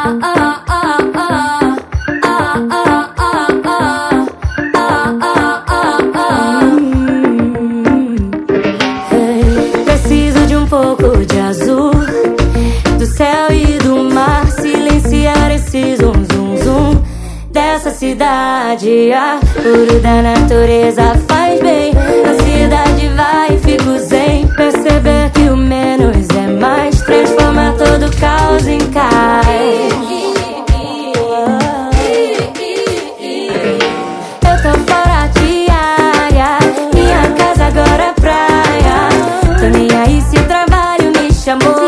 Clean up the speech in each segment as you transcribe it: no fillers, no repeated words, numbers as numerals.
Preciso de um pouco de azul do céu e do mar, silenciar esse zum zum zum dessa cidade. Ar puro da natureza faz bem, a cidade vai e fico zen. Perceber que o menos é mais, transforma todo caos em cais. Eu tô fora de área, minha casa agora é praia. Tô nem aí se o trabalho me chamou.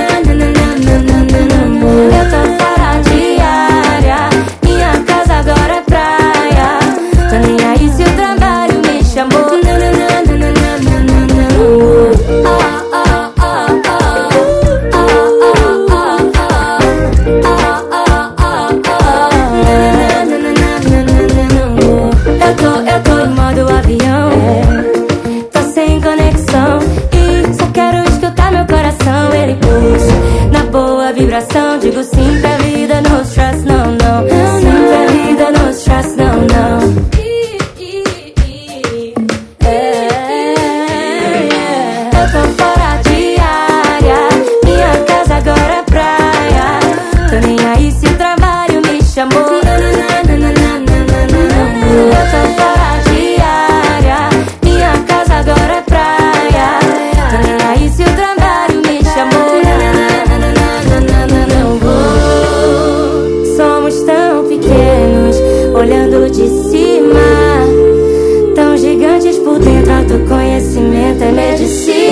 Eu tô fora de área, minha casa agora é praia. Tô nem aí se o trabalho me chamou. Eu tô em modo avião, tô sem conexão e só quero escutar meu coração. Ele puxa na boa vibração. Digo sim pra vida, no stress, não, não. Sim pra vida, no stress, não, não. Eu tô fora de área, minha casa agora é praia. Tô nem aí se o trabalho me chamou. Eu tô fora de área, minha casa agora é praia. Tô nem aí se o trabalho me chamou. Somos tão pequenos, olhando de cima, tão gigantes por dentro. Autoconhecimento é medicina.